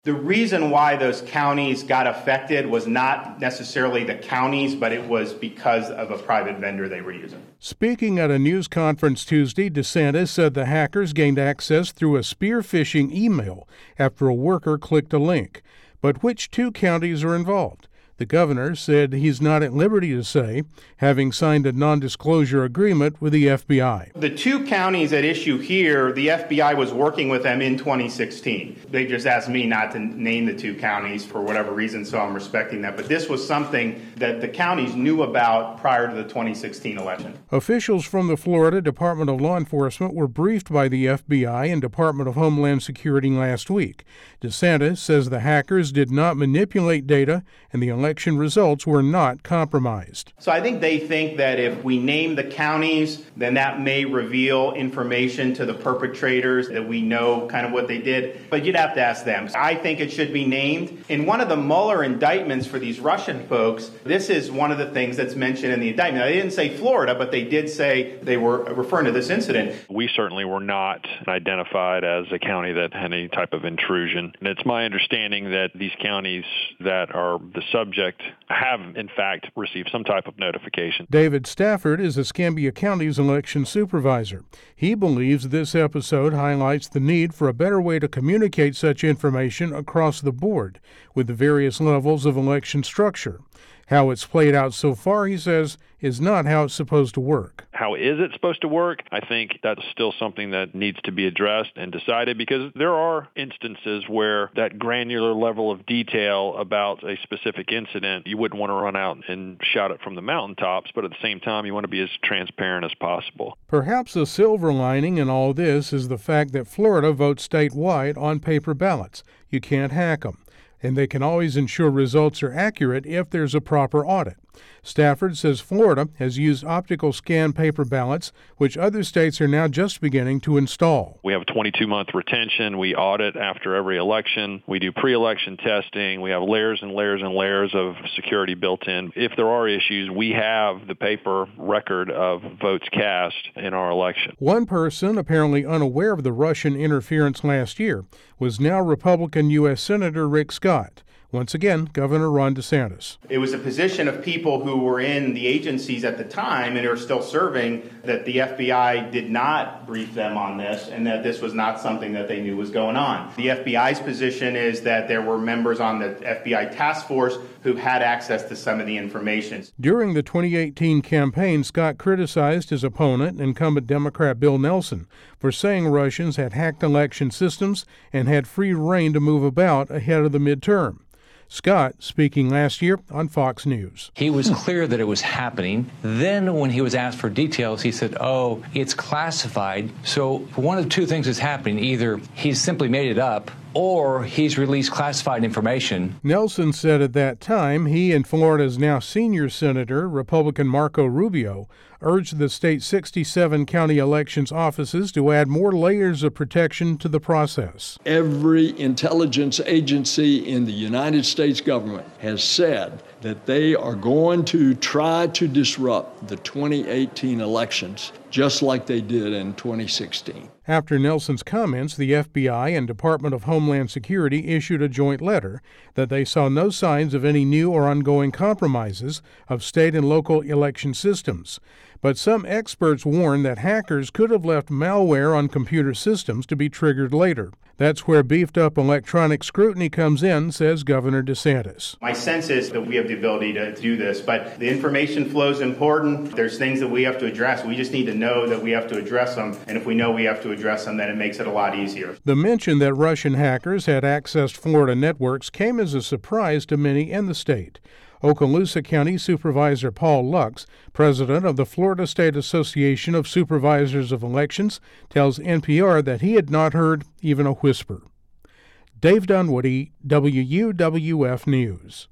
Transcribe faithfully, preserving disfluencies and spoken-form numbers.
The reason why those counties got affected was not necessarily the counties, but it was because of a private vendor they were using. Speaking at a news conference Tuesday, DeSantis said the hackers gained access through a spear phishing email after a worker clicked a link. But which two counties are involved? The governor said he's not at liberty to say, having signed a non-disclosure agreement with the F B I. The two counties at issue here, the F B I was working with them in twenty sixteen. They just asked me not to name the two counties for whatever reason, so I'm respecting that. But this was something that the counties knew about prior to the twenty sixteen election. Officials from the Florida Department of Law Enforcement were briefed by the F B I and Department of Homeland Security last week. DeSantis says the hackers did not manipulate data and the election results were not compromised. So I think they think that if we name the counties, then that may reveal information to the perpetrators that we know kind of what they did. But you'd have to ask them. I think it should be named. In one of the Mueller indictments for these Russian folks, this is one of the things that's mentioned in the indictment. They didn't say Florida, but they did say they were referring to this incident. We certainly were not identified as a county that had any type of intrusion. And it's my understanding that these counties that are the subject have, in fact, received some type of notification. David Stafford is Escambia County's election supervisor. He believes this episode highlights the need for a better way to communicate such information across the board with the various levels of election structure. How it's played out so far, he says, is not how it's supposed to work. How is it supposed to work? I think that's still something that needs to be addressed and decided, because there are instances where that granular level of detail about a specific incident, you wouldn't want to run out and shout it from the mountaintops, but at the same time, you want to be as transparent as possible. Perhaps a silver lining in all this is the fact that Florida votes statewide on paper ballots. You can't hack them, and they can always ensure results are accurate if there's a proper audit. Stafford says Florida has used optical scan paper ballots, which other states are now just beginning to install. We have a twenty-two month retention. We audit after every election. We do pre-election testing. We have layers and layers and layers of security built in. If there are issues, we have the paper record of votes cast in our election. One person, apparently unaware of the Russian interference last year, was now Republican U S Senator Rick Scott. Once again, Governor Ron DeSantis. It was a position of people who were in the agencies at the time and are still serving that the F B I did not brief them on this and that this was not something that they knew was going on. The F B I's position is that there were members on the F B I task force who had access to some of the information. During the twenty eighteen campaign, Scott criticized his opponent, incumbent Democrat Bill Nelson, for saying Russians had hacked election systems and had free rein to move about ahead of the midterm. Scott speaking last year on Fox News. He was clear that it was happening. Then when he was asked for details, he said, oh, it's classified. So one of the two things is happening. Either he's simply made it up or he's released classified information. Nelson said at that time he and Florida's now senior senator, Republican Marco Rubio, urged the state's sixty-seven county elections offices to add more layers of protection to the process. Every intelligence agency in the United States government has said that they are going to try to disrupt the twenty eighteen elections just like they did in twenty sixteen. After Nelson's comments, the F B I and Department of Homeland Security issued a joint letter that they saw no signs of any new or ongoing compromises of state and local election systems. But some experts warn that hackers could have left malware on computer systems to be triggered later. That's where beefed-up electronic scrutiny comes in, says Governor DeSantis. My sense is that we have the ability to do this, but the information flow is important. There's things that we have to address. We just need to know that we have to address them, and if we know we have to address them, then it makes it a lot easier. The mention that Russian hackers had accessed Florida networks came as a surprise to many in the state. Okaloosa County Supervisor Paul Lux, president of the Florida State Association of Supervisors of Elections, tells N P R that he had not heard even a whisper. Dave Dunwoody, W U W F News.